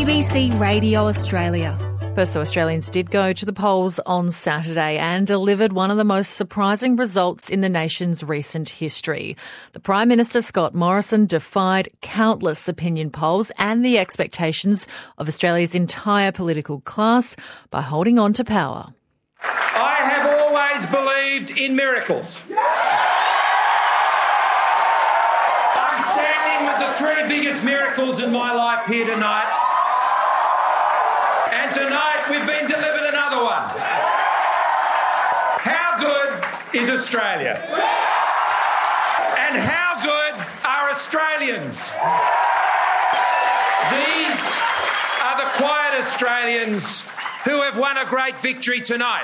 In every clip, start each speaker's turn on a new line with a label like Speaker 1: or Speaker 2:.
Speaker 1: ABC Radio Australia.
Speaker 2: First, Australians did go to the polls on Saturday and delivered one of the most surprising results in the nation's recent history. The Prime Minister, Scott Morrison, defied countless opinion polls and the expectations of Australia's entire political class by holding on to power.
Speaker 3: I have always believed in miracles. I'm standing with the three biggest miracles in my life here tonight. And tonight we've been delivered another one. How good is Australia? And how good are Australians? These are the quiet Australians who have won a great victory tonight.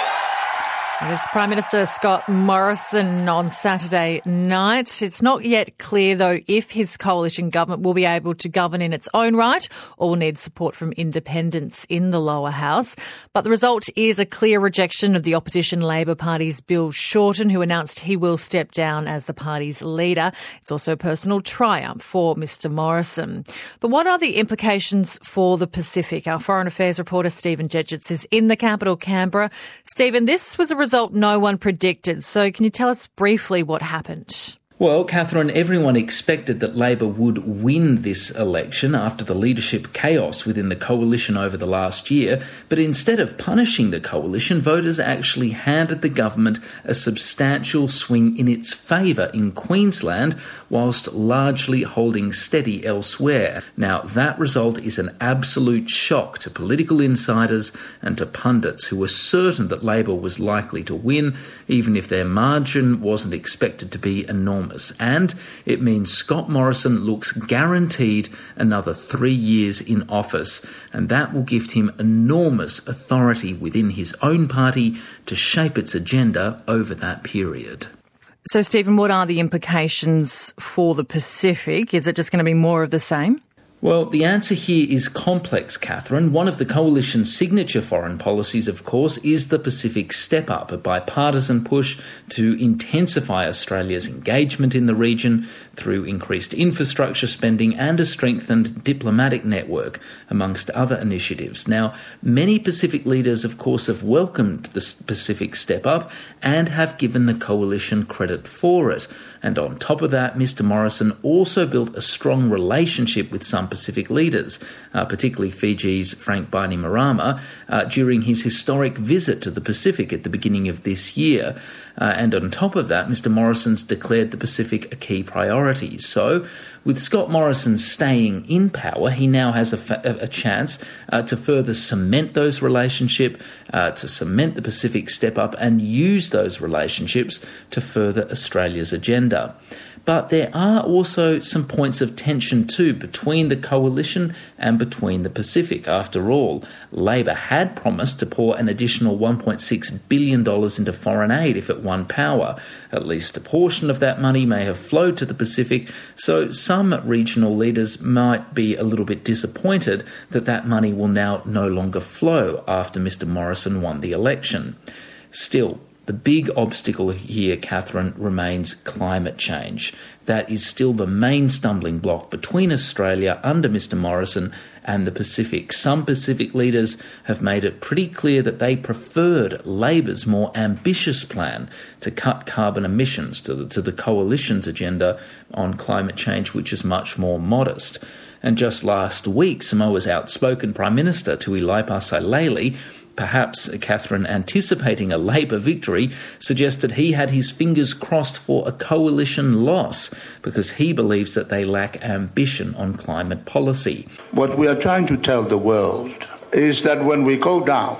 Speaker 2: This Prime Minister Scott Morrison on Saturday night. It's not yet clear, though, if his coalition government will be able to govern in its own right or will need support from independents in the lower house. But the result is a clear rejection of the opposition Labor Party's Bill Shorten, who announced he will step down as the party's leader. It's also a personal triumph for Mr Morrison. But what are the implications for the Pacific? Our Foreign Affairs reporter Stephen Jedgetts is in the capital, Canberra. Stephen, this was a result no one predicted. So can you tell us briefly what happened?
Speaker 4: Well, Catherine, everyone expected that Labor would win this election after the leadership chaos within the coalition over the last year, but instead of punishing the coalition, voters actually handed the government a substantial swing in its favour in Queensland, whilst largely holding steady elsewhere. Now, that result is an absolute shock to political insiders and to pundits who were certain that Labor was likely to win, even if their margin wasn't expected to be enormous. And it means Scott Morrison looks guaranteed another 3 years in office, and that will give him enormous authority within his own party to shape its agenda over that period.
Speaker 2: So, Stephen, what are the implications for the Pacific? Is it just going to be more of the same?
Speaker 4: Well, the answer here is complex, Catherine. One of the coalition's signature foreign policies, of course, is the Pacific Step-Up, a bipartisan push to intensify Australia's engagement in the region through increased infrastructure spending and a strengthened diplomatic network, amongst other initiatives. Now, many Pacific leaders, of course, have welcomed the Pacific Step-Up and have given the coalition credit for it. And on top of that, Mr Morrison also built a strong relationship with some Pacific leaders, particularly Fiji's Frank Bainimarama, during his historic visit to the Pacific at the beginning of this year. And on top of that, Mr Morrison's declared the Pacific a key priority. So, with Scott Morrison staying in power, he now has a chance to further cement those relationships, to cement the Pacific Step-Up and use those relationships to further Australia's agenda. But there are also some points of tension too between the coalition and between the Pacific. After all, Labor had promised to pour an additional $1.6 billion into foreign aid if it won power. At least a portion of that money may have flowed to the Pacific, so some regional leaders might be a little bit disappointed that that money will now no longer flow after Mr Morrison won the election. Still, the big obstacle here, Catherine, remains climate change. That is still the main stumbling block between Australia under Mr Morrison and the Pacific. Some Pacific leaders have made it pretty clear that they preferred Labor's more ambitious plan to cut carbon emissions to the coalition's agenda on climate change, which is much more modest. And just last week, Samoa's outspoken Prime Minister, Tuilaepa Sailele, perhaps Catherine anticipating a Labor victory, suggested he had his fingers crossed for a coalition loss because he believes that they lack ambition on climate policy.
Speaker 5: What we are trying to tell the world is that when we go down,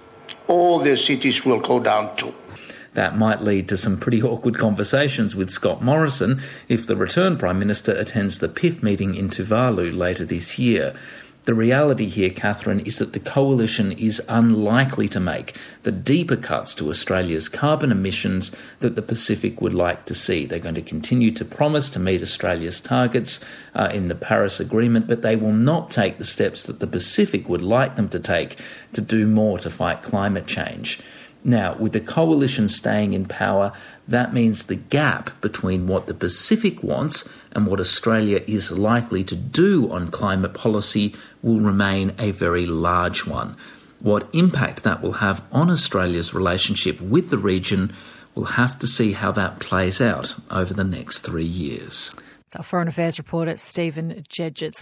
Speaker 5: all the cities will go down too.
Speaker 4: That might lead to some pretty awkward conversations with Scott Morrison if the return Prime Minister attends the PIF meeting in Tuvalu later this year. The reality here, Catherine, is that the coalition is unlikely to make the deeper cuts to Australia's carbon emissions that the Pacific would like to see. They're going to continue to promise to meet Australia's targets in the Paris Agreement, but they will not take the steps that the Pacific would like them to take to do more to fight climate change. Now, with the coalition staying in power, that means the gap between what the Pacific wants and what Australia is likely to do on climate policy will remain a very large one. What impact that will have on Australia's relationship with the region, we'll have to see how that plays out over the next 3 years.
Speaker 2: It's our Foreign Affairs reporter, Stephen Jedgetts.